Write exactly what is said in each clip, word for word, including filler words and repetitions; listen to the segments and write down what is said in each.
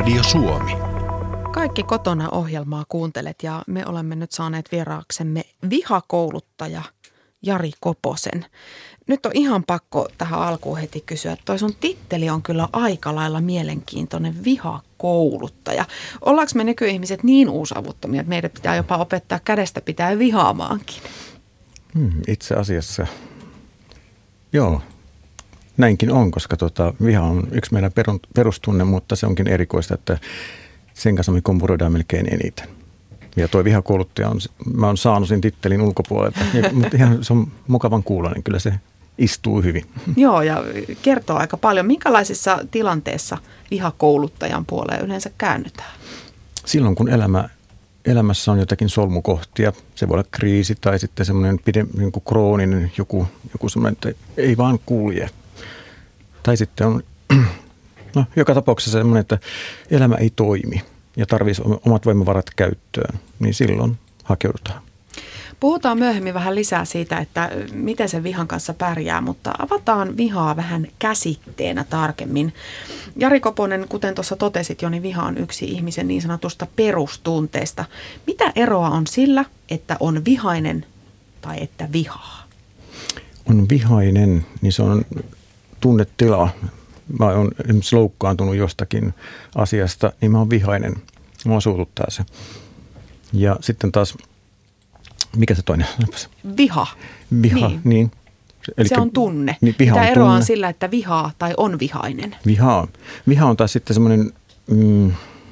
Radio Suomi. Kaikki kotona -ohjelmaa kuuntelet ja me olemme nyt saaneet vieraaksemme vihakouluttaja Jari Koposen. Nyt on ihan pakko tähän alkuun heti kysyä, että toi sun titteli on kyllä aika lailla mielenkiintoinen, vihakouluttaja. Ollaanko me nykyihmiset niin uusavuttomia, että meidän pitää jopa opettaa kädestä pitää vihaamaankin? Hmm, itse asiassa joo, näinkin on, koska tota, viha on yksi meidän perustunne, mutta se onkin erikoista, että sen kanssa me kompuroidaan melkein eniten. Ja tuo vihakouluttaja, on, mä oon saanut sen tittelin ulkopuolelta, ja, mutta ihan se on mukavan kuuloinen, kyllä se istuu hyvin. Joo, ja kertoo aika paljon. Minkälaisissa tilanteissa vihakouluttajan puoleen yleensä käännytään? Silloin, kun elämä, elämässä on jotakin solmukohtia, se voi olla kriisi tai sitten semmoinen pide, niin kuin krooninen, joku, joku semmoinen, että ei vaan kulje. Tai sitten on no, joka tapauksessa semmoinen, että elämä ei toimi ja tarvitsisi omat voimavarat käyttöön, niin silloin hakeudutaan. Puhutaan myöhemmin vähän lisää siitä, että miten sen vihan kanssa pärjää, mutta avataan vihaa vähän käsitteenä tarkemmin. Jari Koponen, kuten tuossa totesit jo, niin viha on yksi ihmisen niin sanotusta perustunteesta. Mitä eroa on sillä, että on vihainen tai että vihaa? On vihainen, niin se on tunnetila. Mä oon esimerkiksi loukkaantunut jostakin asiasta, niin mä oon vihainen. Mua suututtaa se. Ja sitten taas, mikä se toinen? Viha. Viha, niin. niin. Elikkä, se on tunne. Niin, Mitä on eroa tunne. on sillä, että vihaa tai on vihainen? Viha. Viha on taas sitten semmoinen, mm,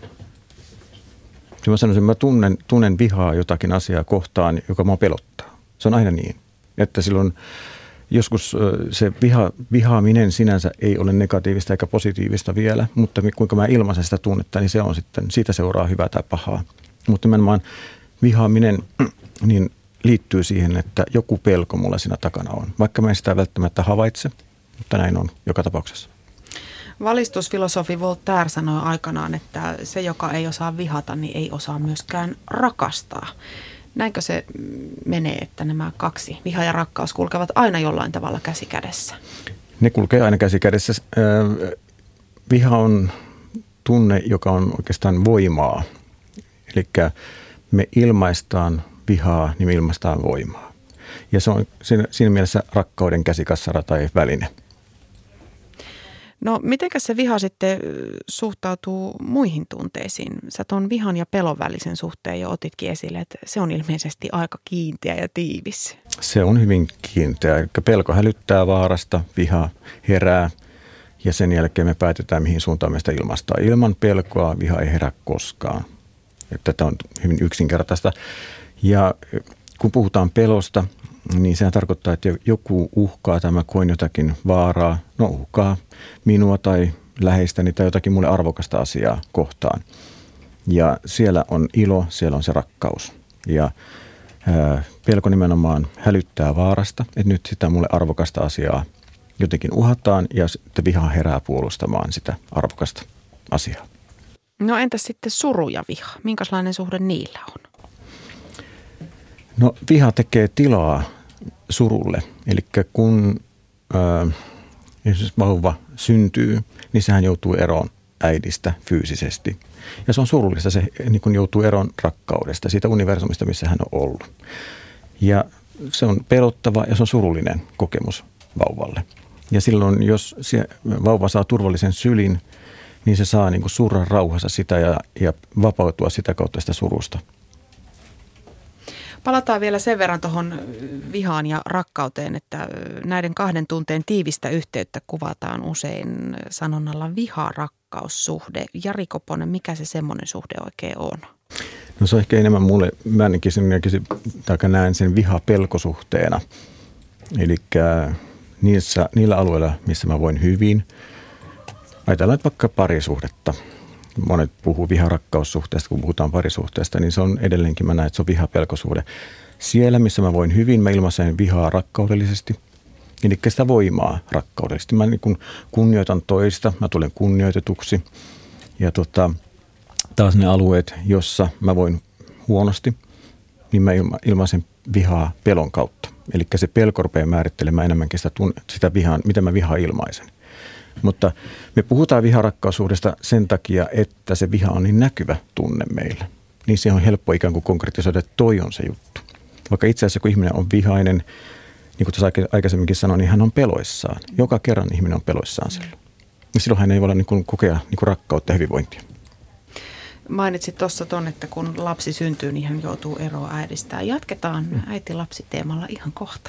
mä sanoisin, mä tunnen, tunnen vihaa jotakin asiaa kohtaan, joka mua pelottaa. Se on aina niin, että silloin joskus se viha, vihaaminen sinänsä ei ole negatiivista eikä positiivista vielä, mutta kuinka mä ilmaisen sitä tunnetta, niin se on sitten, siitä seuraa hyvää tai pahaa. Mutta nimenomaan vihaaminen niin liittyy siihen, että joku pelko mulla siinä takana on, vaikka mä en sitä välttämättä havaitse, mutta näin on joka tapauksessa. Valistusfilosofi Voltaire sanoi aikanaan, että se, joka ei osaa vihata, niin ei osaa myöskään rakastaa. Näinkö se menee, että nämä kaksi, viha ja rakkaus, kulkevat aina jollain tavalla käsi kädessä? Ne kulkee aina käsi kädessä. Viha on tunne, joka on oikeastaan voimaa. Eli me ilmaistaan vihaa, niin me ilmaistaan voimaa. Ja se on siinä, siinä mielessä rakkauden käsikassara tai väline. No mitenkäs se viha sitten suhtautuu muihin tunteisiin? Sä ton vihan ja pelon välisen suhteen jo otitkin esille, että se on ilmeisesti aika kiinteä ja tiivis. Se on hyvin kiinteä. Eli pelko hälyttää vaarasta, viha herää ja sen jälkeen me päätetään, mihin suuntaan me sitä ilmaistaan. Ilman pelkoa viha ei herää koskaan. Että tämä on hyvin yksinkertaista. Ja kun puhutaan pelosta, niin sehän tarkoittaa, että joku uhkaa tai mä koen jotakin vaaraa. No uhkaa minua tai läheistäni tai jotakin mulle arvokasta asiaa kohtaan. Ja siellä on ilo, siellä on se rakkaus. Ja ää, pelko nimenomaan hälyttää vaarasta, että nyt sitä mulle arvokasta asiaa jotenkin uhataan ja sitten viha herää puolustamaan sitä arvokasta asiaa. No entäs sitten suru ja viha? Minkälainen suhde niillä on? No viha tekee tilaa surulle. Eli kun äh, esimerkiksi vauva syntyy, niin sehän joutuu eroon äidistä fyysisesti. Ja se on surullista, se niin kun joutuu eroon rakkaudesta, siitä universumista, missä hän on ollut. Ja se on pelottava ja se on surullinen kokemus vauvalle. Ja silloin, jos se vauva saa turvallisen sylin, niin se saa niin kuin surra rauhassa sitä ja, ja vapautua sitä kautta sitä surusta. Palataan vielä sen verran tuohon vihaan ja rakkauteen, että näiden kahden tunteen tiivistä yhteyttä kuvataan usein sanonnalla viha-rakkaussuhde. Jari Koponen, mikä se semmoinen suhde oikein on? No se on ehkä enemmän mulle, mä ainakin sen, tai näen sen viha-pelkosuhteena. Eli niissä, niillä alueilla, missä mä voin hyvin, ajatellaan vaikka parisuhdetta. Monet puhuu viha-rakkaussuhteesta, kun puhutaan parisuhteesta, niin se on edelleenkin, mä näen, että se on viha-pelkosuhde. Siellä, missä mä voin hyvin, mä ilmaisen vihaa rakkaudellisesti, eli sitä voimaa rakkaudellisesti. Mä niin kun kunnioitan toista, mä tulen kunnioitetuksi. Ja tota, taas ne alueet, jossa mä voin huonosti, niin mä ilma, ilmaisen vihaa pelon kautta. Eli se pelko rupeaa määrittelemään enemmänkin sitä, tunne, sitä vihaa, miten mä vihaa ilmaisen. Mutta me puhutaan viharakkaussuhdesta sen takia, että se viha on niin näkyvä tunne meillä. Niin se on helppo ikään kuin konkretisoida, että toi on se juttu. Vaikka itse asiassa kun ihminen on vihainen, niin kuin tuossa aikaisemminkin sanoin, niin hän on peloissaan. Joka kerran ihminen on peloissaan silloin. Ja silloin hän ei voi niin kuin kokea niin kuin rakkautta ja hyvinvointia. Mainitsit tuossa ton, että kun lapsi syntyy, niin hän joutuu eroon äidistään. Jatketaan mm. äiti-lapsi-teemalla ihan kohta.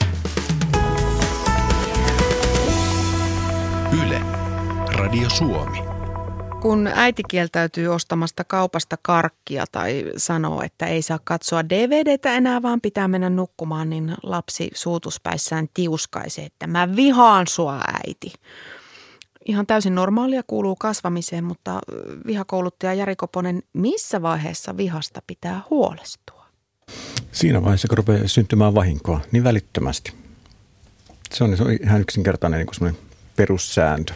Yle, Radio Suomi. Kun äiti kieltäytyy ostamasta kaupasta karkkia tai sanoo, että ei saa katsoa D V D:tä enää, vaan pitää mennä nukkumaan, niin lapsi suutuspäissään tiuskaisee, että mä vihaan sua, äiti. Ihan täysin normaalia kuuluu kasvamiseen, mutta vihakouluttaja Jari Koponen, missä vaiheessa vihasta pitää huolestua? Siinä vaiheessa, kun rupeaa syntymään vahinkoa, niin välittömästi. Se on, se on ihan yksinkertainen niin kuin semmoinen perussääntö.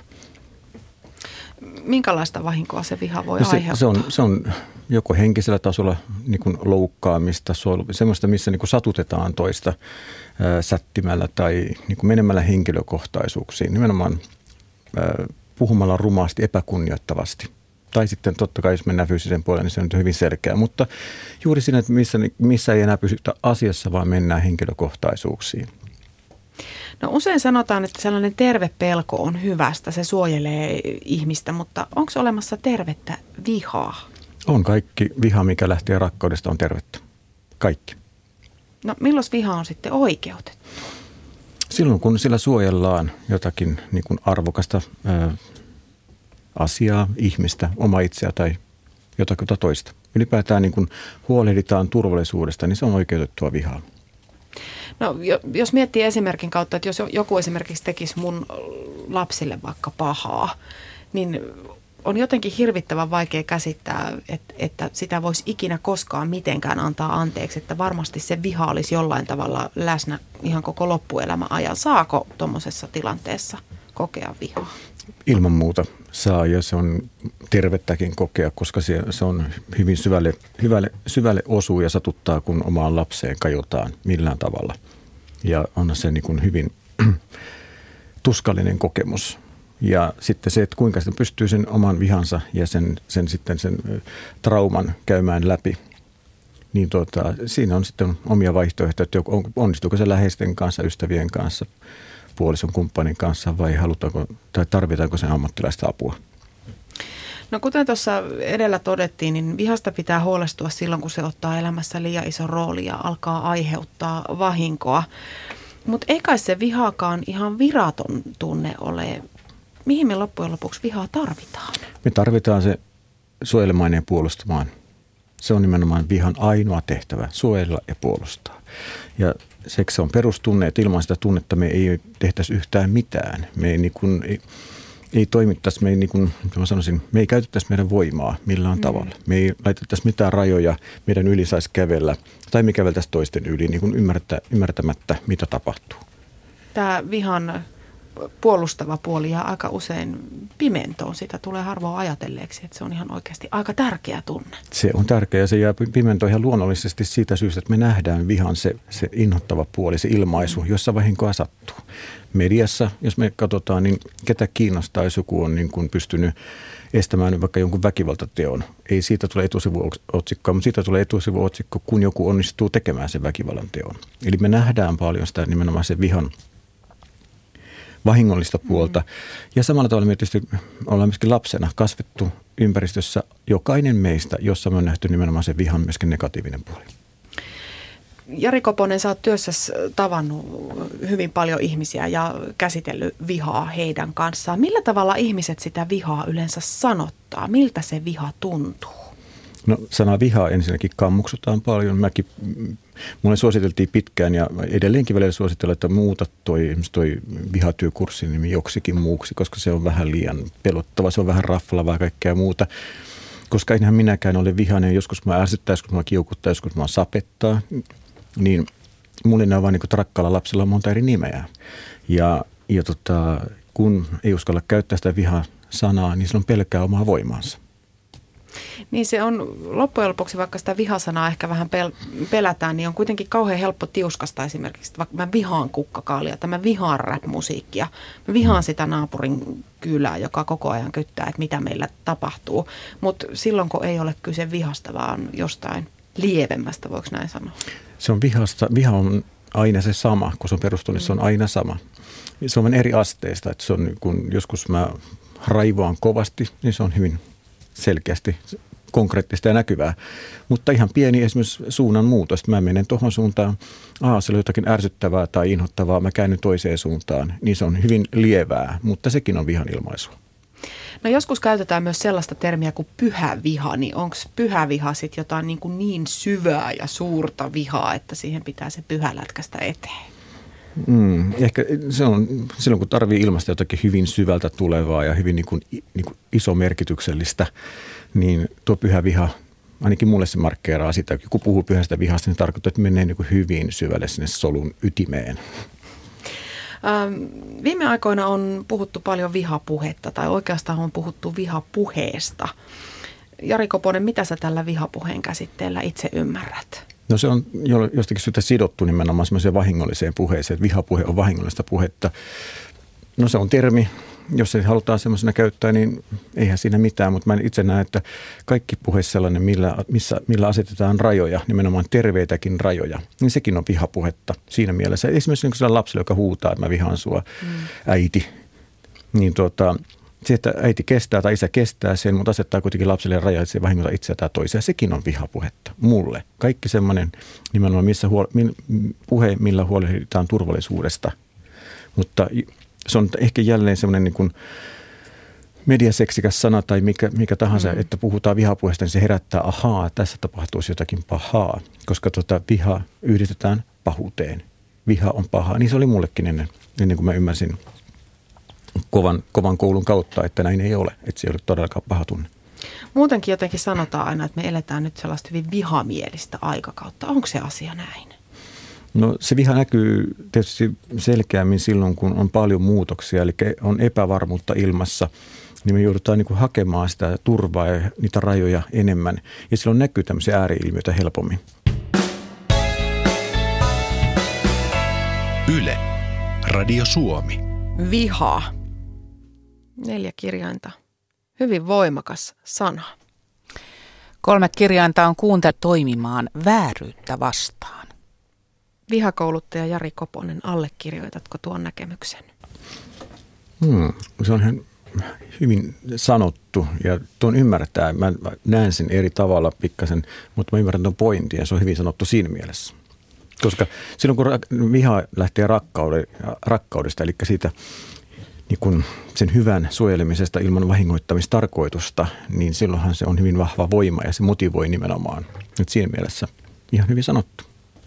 Minkälaista vahinkoa se viha voi no se, aiheuttaa? Se on, se on joko henkisellä tasolla niin kuin loukkaamista, semmoista, missä niin kuin satutetaan toista ää, sättimällä tai niin kuin menemällä henkilökohtaisuuksiin. Nimenomaan ää, puhumalla rumaasti, epäkunnioittavasti. Tai sitten totta kai, jos mennään fyysisen puolelle, niin se on hyvin selkeä. Mutta juuri siinä, että missä, missä ei enää pysytä asiassa, vaan mennään henkilökohtaisuuksiin. No usein sanotaan, että sellainen terve pelko on hyvästä, se suojelee ihmistä, mutta onko olemassa tervettä vihaa? On kaikki viha, mikä lähtee rakkaudesta, on tervettä. Kaikki. No milloin viha on sitten oikeutettu? Silloin, kun sillä suojellaan jotakin niin kuin arvokasta ää, asiaa, ihmistä, omaa itseä tai jotakin toista. Ylipäätään niin kun huolehditaan turvallisuudesta, niin se on oikeutettua vihaa. No jos miettii esimerkin kautta, että jos joku esimerkiksi tekisi mun lapsille vaikka pahaa, niin on jotenkin hirvittävän vaikea käsittää, että, että sitä voisi ikinä koskaan mitenkään antaa anteeksi, että varmasti se viha olisi jollain tavalla läsnä ihan koko loppuelämän ajan. Saako tuommoisessa tilanteessa kokea vihaa? Ilman muuta saa, ja se on tervettäkin kokea, koska se, se on hyvin syvälle, hyvälle, syvälle osuu ja satuttaa, kun omaan lapseen kajotaan millään tavalla. Ja on se niin kuin hyvin tuskallinen kokemus. Ja sitten se, että kuinka sitä pystyy sen oman vihansa ja sen, sen, sitten sen trauman käymään läpi, niin tuota, siinä on sitten omia vaihtoehtoja, että onnistuuko se läheisten kanssa, ystävien kanssa, puolison kumppanin kanssa vai halutaanko tai tarvitaanko sen ammattilaista apua? No kuten tuossa edellä todettiin, niin vihasta pitää huolestua silloin, kun se ottaa elämässä liian iso rooli ja alkaa aiheuttaa vahinkoa. Mutta ei kai se vihaakaan ihan viraton tunne ole. Mihin me loppujen lopuksi vihaa tarvitaan? Me tarvitaan se suojelemaan ja puolustamaan. Se on nimenomaan vihan ainoa tehtävä, suojella ja puolustaa. Ja se on perustunne, että ilman sitä tunnetta me ei tehtäisi yhtään mitään. Me ei, niin kuin, ei, ei toimittaisi, me ei, niin kuin, mä sanoisin, me ei käytettäisi meidän voimaa millään mm. tavalla. Me ei laitettaisi mitään rajoja, meidän yli saisi kävellä tai me käveltäisiin toisten yli niin kuin ymmärtämättä, mitä tapahtuu. Tämä vihan puolustava puoli ja aika usein pimentoon. Sitä tulee harvoin ajatelleeksi, että se on ihan oikeasti aika tärkeä tunne. Se on tärkeä ja se jää pimentoon ihan luonnollisesti siitä syystä, että me nähdään vihan se, se inhottava puoli, se ilmaisu, mm. jossa vahinkoa sattuu. Mediassa, jos me katsotaan, niin ketä kiinnostaa, jos joku on niin kuin pystynyt estämään vaikka jonkun väkivaltateon. Ei siitä tule etusivuotsikkoa, mutta siitä tulee etusivuotsikko, kun joku onnistuu tekemään sen väkivallan teon. Eli me nähdään paljon sitä nimenomaan sen vihan vahingollista puolta. Mm. Ja samalla tavalla me tietysti ollaan myöskin lapsena kasvettu ympäristössä jokainen meistä, jossa me on nähty nimenomaan se vihan myöskin negatiivinen puoli. Jari Koponen, sä oot työssäsi tavannut hyvin paljon ihmisiä ja käsitellyt vihaa heidän kanssaan. Millä tavalla ihmiset sitä vihaa yleensä sanottaa? Miltä se viha tuntuu? No sana vihaa ensinnäkin kammuksutaan paljon. Mäkin, mulle suositeltiin pitkään ja edelleenkin välillä suositellaan, että muuta toi, toi vihatyökurssin nimi joksikin muuksi, koska se on vähän liian pelottava, se on vähän rafflavaa ja kaikkea muuta. Koska enhän minäkään ole vihainen, joskus mä ärsyttää, joskus mä kiukuttaa, joskus mä sapettaa, niin mulle nämä on vaan niin kuin rakkaalla lapsilla on monta eri nimeä. Ja, ja tota, kun ei uskalla käyttää sitä viha-sanaa, niin silloin pelkää omaa voimaansa. Niin se on loppujen lopuksi, vaikka sitä vihasanaa ehkä vähän pel- pelätään, niin on kuitenkin kauhean helppo tiuskasta esimerkiksi, että vaikka mä vihaan kukkakaalia tai mä vihaan rap-musiikkia, mä vihaan sitä naapurin kylää, joka koko ajan kyttää, että mitä meillä tapahtuu, mutta silloin kun ei ole kyse vihasta, vaan jostain lievemmästä, voiko näin sanoa? Se on vihasta, viha on aina se sama, kun se on perustunut, se on aina sama. Se on eri asteista, että se on, kun joskus mä raivoan kovasti, niin se on hyvin selkeästi konkreettista ja näkyvää. Mutta ihan pieni esimerkiksi suunnan muutos. Mä menen tuohon suuntaan, aa, se on jotakin ärsyttävää tai inhottavaa, mä käännyn toiseen suuntaan. Niin se on hyvin lievää, mutta sekin on vihan ilmaisua. No joskus käytetään myös sellaista termiä kuin pyhä viha, niin onko pyhä viha sitten jotain niin, kuin niin syvää ja suurta vihaa, että siihen pitää se pyhä lätkästä eteen? Mm, ehkä se on silloin, kun tarvii ilmaista jotakin hyvin syvältä tulevaa ja hyvin niin kuin, niin kuin iso merkityksellistä, niin tuo pyhä viha, ainakin mulle se markkeeraa sitä, kun puhuu pyhästä vihasta, niin tarkoittaa, että menee niin kuin hyvin syvälle sinne solun ytimeen. Ähm, viime aikoina on puhuttu paljon vihapuhetta, tai oikeastaan on puhuttu vihapuheesta. Jari Koponen, mitä sä tällä vihapuheen käsitteellä itse ymmärrät? No se on jostakin syystä sidottu nimenomaan semmoiseen vahingolliseen puheeseen, että vihapuhe on vahingollista puhetta. No se on termi, jos se halutaan semmoisena käyttää, niin eihän siinä mitään, mutta mä itse näen, että kaikki puhe sellainen, millä, missä, millä asetetaan rajoja, nimenomaan terveitäkin rajoja, niin sekin on vihapuhetta siinä mielessä. Esimerkiksi sellainen lapselle, joka huutaa, että mä vihaan sua, mm. äiti, niin tuota, se, että äiti kestää tai isä kestää sen, mutta asettaa kuitenkin lapselle rajaa, että se vahingoittaa itseä tai toisia. Sekin on vihapuhetta mulle. Kaikki semmoinen nimenomaan missä huol- min, puhe, millä huolehditaan turvallisuudesta. Mutta se on ehkä jälleen semmoinen niin kuin mediaseksikäs sana tai mikä, mikä tahansa, mm. että puhutaan vihapuheesta, niin se herättää, ahaa, tässä tapahtuisi jotakin pahaa. Koska tota, viha yhdistetään pahuuteen. Viha on pahaa. Niin se oli mullekin ennen, ennen kuin mä ymmärsin Kovan, kovan koulun kautta, että näin ei ole, että se ei ole todellakaan paha tunne. Muutenkin jotenkin sanotaan aina, että me eletään nyt sellaista hyvin vihamielistä aikakautta. Onko se asia näin? No se viha näkyy tietysti selkeämmin silloin, kun on paljon muutoksia, eli on epävarmuutta ilmassa, niin me joudutaan niin kuin hakemaan sitä turvaa ja niitä rajoja enemmän. Ja silloin näkyy tämmöisiä ääri-ilmiöitä helpommin. Yle, Radio Suomi. Viha. Neljä kirjainta. Hyvin voimakas sana. Kolme kirjainta on kuuntele toimimaan vääryyttä vastaan. Vihakouluttaja Jari Koponen, allekirjoitatko tuon näkemyksen? Hmm, se on hyvin sanottu ja tuon ymmärtää. Mä näen sen eri tavalla pikkasen, mutta mä ymmärrän tuon pointin ja se on hyvin sanottu siinä mielessä. Koska silloin kun viha lähtee rakkaudesta, eli siitä niin kun sen hyvän suojelemisesta ilman vahingoittamistarkoitusta, niin silloinhan se on hyvin vahva voima ja se motivoi nimenomaan. Nyt siinä mielessä ihan hyvin sanottu.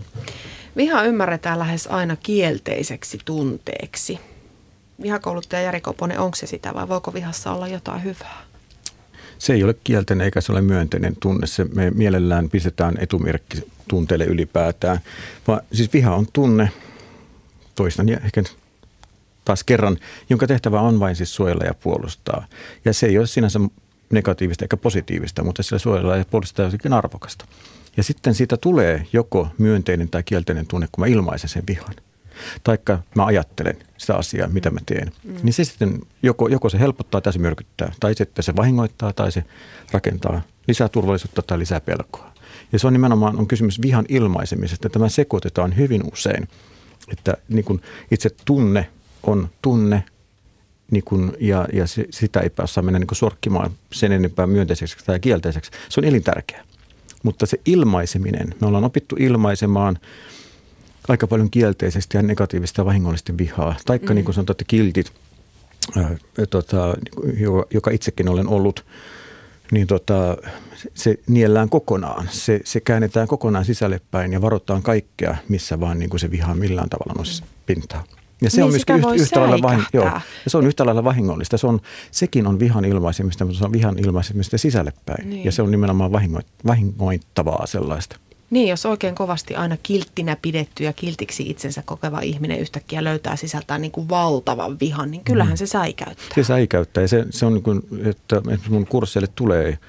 Viha ymmärretään lähes aina kielteiseksi tunteeksi. Vihakouluttaja Jari Koponen, onko se sitä vai voiko vihassa olla jotain hyvää? Se ei ole kielteinen eikä se ole myönteinen tunne. Se me mielellään pistetään etumerkki tunteelle ylipäätään. Vaan siis viha on tunne, toistan ja ehkä taas kerran, jonka tehtävä on vain siis suojella ja puolustaa. Ja se ei ole sinänsä negatiivista eikä positiivista, mutta sillä suojella ja puolustaa jotenkin arvokasta. Ja sitten siitä tulee joko myönteinen tai kielteinen tunne, kun mä ilmaisen sen vihan. Taikka mä ajattelen sitä asiaa, mitä mä teen. Mm. Niin se sitten joko, joko se helpottaa tai se myrkyttää. Tai sitten se vahingoittaa tai se rakentaa lisää turvallisuutta tai lisää pelkoa. Ja se on nimenomaan on kysymys vihan ilmaisemisesta. Tämä sekoitetaan hyvin usein. Että niin kun itse tunne on tunne niin kun, ja, ja se, sitä ei päässä mennä niin kun sorkkimaan sen enempää myönteiseksi tai kielteiseksi. Se on elintärkeä. Mutta se ilmaiseminen, me ollaan opittu ilmaisemaan aika paljon kielteisesti ja negatiivista ja vahingollisesti vihaa. Taikka mm. niin kuin sanotaan, että kiltit, ää, tota, joka itsekin olen ollut, niin tota, se niellään kokonaan. Se, se käännetään kokonaan sisälle päin ja varoittaa kaikkea, missä vaan niin kuin se viha millään tavalla nousisi pintaan. Ja se niin on myöskin yhtä, yhtä lailla vahin, joo, ja se on yhtä lailla vahingollista. Se on, sekin on vihan ilmaisemista, mutta se on vihan ilmaisemista sisälle päin. Niin. Ja se on nimenomaan vahingo, vahingoittavaa sellaista. Niin, jos oikein kovasti aina kilttinä pidetty ja kiltiksi itsensä kokeva ihminen yhtäkkiä löytää sisältään niin kuin valtavan vihan, niin kyllähän mm. se säikäyttää. Se säikäyttää ja se, se on niin kuin, että mun kursseille tulee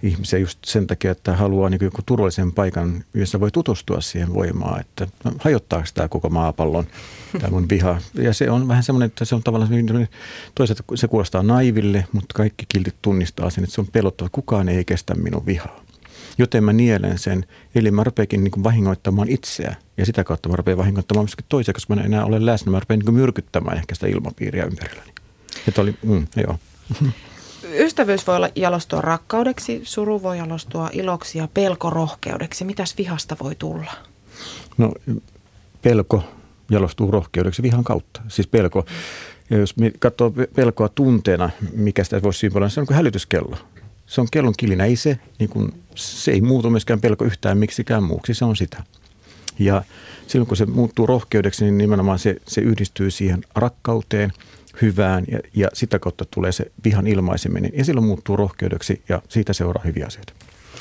ihmisiä just sen takia, että haluaa niin joku turvallisen paikan, jossa voi tutustua siihen voimaan, että no, hajottaako tämä koko maapallon, tämä mun viha. Ja se on vähän semmoinen, että se on tavallaan toisaalta se kuulostaa naiville, mutta kaikki kiltit tunnistaa sen, että se on pelottava. Kukaan ei kestä minun vihaa. Joten mä nielen sen, eli mä rupeakin niin kuin vahingoittamaan itseä ja sitä kautta mä rupean vahingoittamaan myöskin toisia, koska mä en enää ole läsnä. Mä rupean niin kuin myrkyttämään ehkä sitä ilmapiiriä ympärilläni. Että oli, mm, joo. Ystävyys voi jalostua rakkaudeksi, suru voi jalostua iloksi ja pelko rohkeudeksi. Mitäs vihasta voi tulla? No pelko jalostuu rohkeudeksi vihan kautta. Siis pelko, ja jos katsoo pelkoa tunteena, mikä sitä voisi symboloida, se on kuin hälytyskello. Se on kellon kilinä, ei se, niin kuin, se ei muutu myöskään pelko yhtään miksikään muuksi, se on sitä. Ja silloin kun se muuttuu rohkeudeksi, niin nimenomaan se, se yhdistyy siihen rakkauteen, hyvään ja, ja sitä kautta tulee se vihan ilmaiseminen ja silloin muuttuu rohkeudeksi ja siitä seuraa hyviä asioita.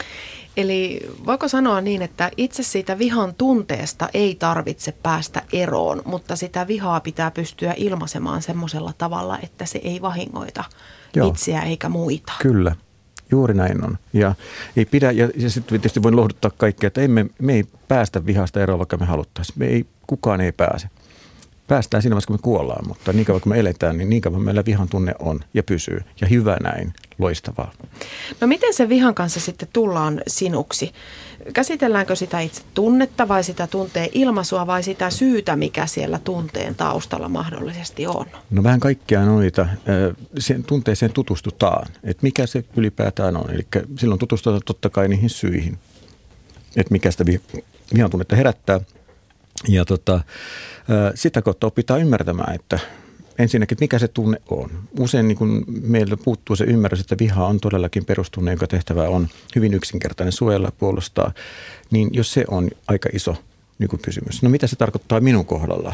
Eli voiko sanoa niin, että itse siitä vihan tunteesta ei tarvitse päästä eroon, mutta sitä vihaa pitää pystyä ilmaisemaan semmoisella tavalla, että se ei vahingoita Joo. itseä eikä muita? Kyllä. Juuri näin on. Ja ei pidä, ja, ja sitten tietysti voin lohduttaa kaikkea, että emme, me ei päästä vihasta eroon, vaikka me haluttaisiin. Me ei, kukaan ei pääse. Päästään siinä vaiheessa, kun me kuollaan, mutta niin kauan kun me eletään, niin niin kauan meillä vihan tunne on ja pysyy. Ja hyvä näin, loistavaa. No miten se vihan kanssa sitten tullaan sinuksi? Käsitelläänkö sitä itse tunnetta vai sitä tunteen ilmaisua vai sitä syytä, mikä siellä tunteen taustalla mahdollisesti on? No vähän kaikkea noita. Sen tunteeseen tutustutaan, että mikä se ylipäätään on. Eli silloin tutustutaan totta kai niihin syihin, että mikä sitä vihan tunnetta herättää. Ja tota, sitä kautta opitaan ymmärtämään, että ensinnäkin, että mikä se tunne on. Usein niin kun meiltä puuttuu se ymmärrys, että viha on todellakin perustunne, jonka tehtävä on hyvin yksinkertainen, suojella, puolustaa. Niin jos se on aika iso niin kun kysymys. No mitä se tarkoittaa minun kohdalla?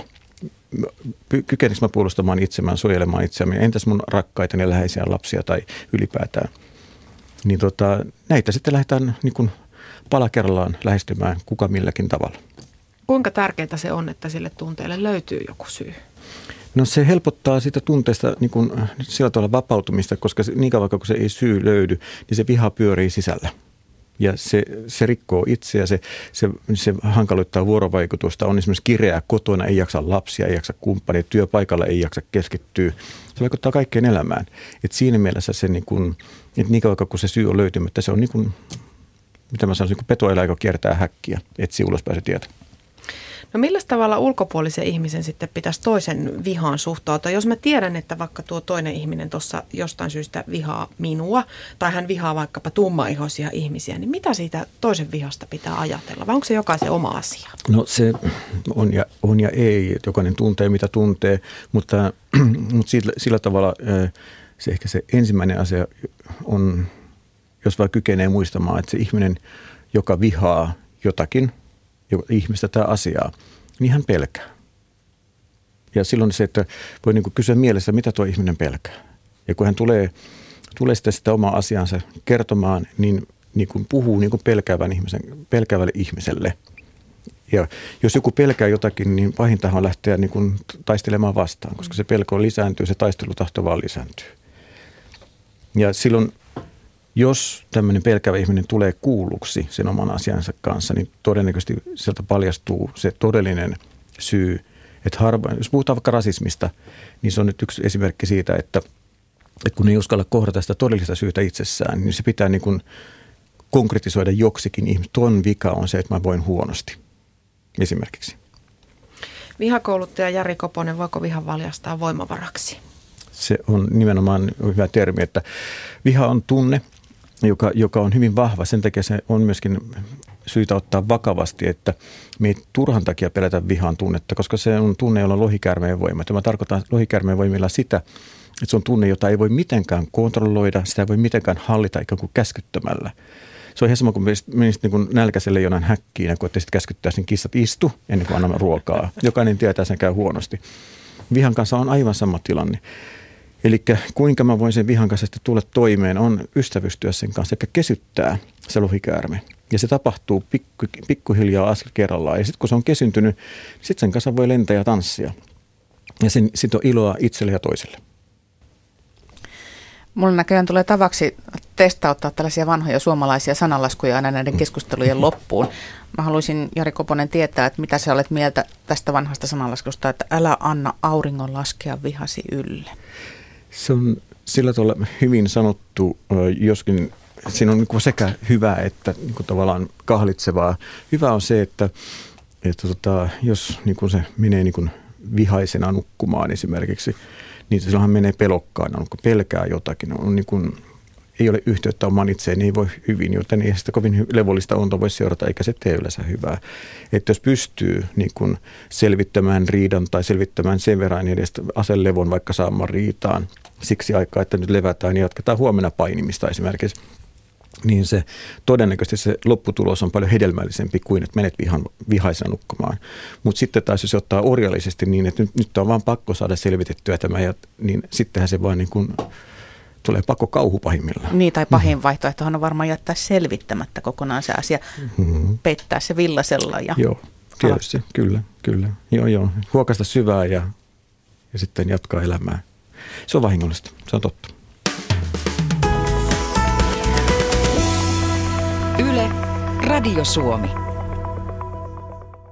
Kykenikö mä puolustamaan itsemään, suojelemaan itseäni? Entäs mun rakkaitani ja läheisiä lapsia tai ylipäätään? Niin tota, näitä sitten lähdetään niin kun pala kerrallaan lähestymään kuka milläkin tavalla. Kuinka tärkeää se on, että sille tunteelle löytyy joku syy? No se helpottaa sitä tunteesta niin kuin sillä tavalla vapautumista, koska se, niin kauan kun se ei syy löydy, niin se viha pyörii sisällä. Ja se, se rikkoo itseä, se, se, se hankaloittaa vuorovaikutusta. On esimerkiksi kireää kotona, ei jaksa lapsia, ei jaksa kumppania, työpaikalla ei jaksa keskittyä. Se vaikuttaa kaikkeen elämään. Et siinä mielessä se, niin kuin, että niin kauan kun se syy on löytymättä, se on niin kuin, mitä mä sanoisin, niin kuin petoeläin, joka kiertää häkkiä, etsi ulospäin se tieto. No millä tavalla ulkopuolisen ihmisen sitten pitäisi toisen vihaan suhtautua? Jos mä tiedän, että vaikka tuo toinen ihminen tuossa jostain syystä vihaa minua, tai hän vihaa vaikkapa tummaihoisia ihmisiä, niin mitä siitä toisen vihasta pitää ajatella? Vai onko se jokaisen oma asia? No se on ja, on ja ei. Jokainen tuntee, mitä tuntee, mutta, mutta sillä, sillä tavalla se ehkä se ensimmäinen asia on, jos vaan kykenee muistamaan, että se ihminen, joka vihaa jotakin, ihmistä tämä asiaa, niin hän pelkää. Ja silloin se, että voi niin kuin kysyä mielessä, mitä tuo ihminen pelkää. Ja kun hän tulee, tulee sitten sitä omaa asiansa kertomaan, niin, niin kuin puhuu niin kuin pelkäävän ihmisen, pelkäävälle ihmiselle. Ja jos joku pelkää jotakin, niin pahintahan on lähteä niin kuin taistelemaan vastaan, koska se pelko lisääntyy, se taistelutahto vaan lisääntyy. Ja silloin jos tämmöinen pelkäävä ihminen tulee kuulluksi sen oman asiansa kanssa, niin todennäköisesti sieltä paljastuu se todellinen syy. Että harva, jos puhutaan vaikka rasismista, niin se on nyt yksi esimerkki siitä, että, että kun ei uskalla kohdata sitä todellista syytä itsessään, niin se pitää niin kuin konkretisoida joksikin ihmistä. Tuon vika on se, että mä voin huonosti esimerkiksi. Vihakouluttaja Jari Koponen, voiko vihan valjastaa voimavaraksi? Se on nimenomaan hyvä termi, että viha on tunne, Joka, joka on hyvin vahva. Sen takia se on myöskin syytä ottaa vakavasti, että me ei turhan takia pelätä vihan tunnetta, koska se on tunne, jolla on lohikäärmeen voima. Mä tarkoitan lohikäärmeen voimilla sitä, että se on tunne, jota ei voi mitenkään kontrolloida, sitä ei voi mitenkään hallita ikään kuin käskyttämällä. Se on ihan sama kuin menisit niin nälkäiselle jonain häkkiin, ja kun sitten käskyttäisiin niin kissat istu ennen kuin annamme ruokaa. Jokainen tietää, sen käy huonosti. Vihan kanssa on aivan sama tilanne. Eli kuinka mä voin sen vihan kanssa sitten tulla toimeen, on ystävystyä sen kanssa, eli kesyttää se lohikäärme. Ja se tapahtuu pikku, pikkuhiljaa askel kerrallaan. Ja sitten kun se on kesyntynyt, sitten sen kanssa voi lentää ja tanssia. Ja sitten on iloa itselle ja toiselle. Mulla näköjään tulee tavaksi testauttaa tällaisia vanhoja suomalaisia sananlaskuja aina näiden keskustelujen loppuun. Mä haluaisin, Jari Koponen, tietää, että mitä sä olet mieltä tästä vanhasta sananlaskusta, että älä anna auringon laskea vihasi ylle. Se on sillä tavalla hyvin sanottu, joskin siinä on niin sekä hyvää että niin kuin tavallaan kahlitsevaa. Hyvä on se, että, että tota, jos niin kuin se menee niin kuin vihaisena nukkumaan esimerkiksi, niin silloinhan menee pelokkaana, kun pelkää jotakin. On niin kuin, ei ole yhteyttä omaan itseen, niin ei voi hyvin, joten ei sitä kovin levollista unta voi seurata, eikä se tee yleensä hyvää. Että jos pystyy niin kuin selvittämään riidan tai selvittämään sen verran edestä aselevon vaikka saamaan riitaan siksi aikaa, että nyt levätään ja jatketaan huomenna painimista esimerkiksi, niin se todennäköisesti se lopputulos on paljon hedelmällisempi kuin, että menet vihan, vihaisena nukkumaan. Mutta sitten taas jos se ottaa orjallisesti niin, että nyt, nyt on vaan pakko saada selvitettyä tämä, ja, niin sittenhän se vaan niin kuin tulee pakko kauhu pahimmillaan. Niin, tai pahin vaihtoehtohan on varmaan jättää selvittämättä kokonaan se asia, mm-hmm. peittää se villasella. Ja joo, tietysti, ala. kyllä, kyllä. Joo, joo. Huokaista syvää ja, ja sitten jatkaa elämää. Se on vahingollista, se on totta. Yle, Radio Suomi.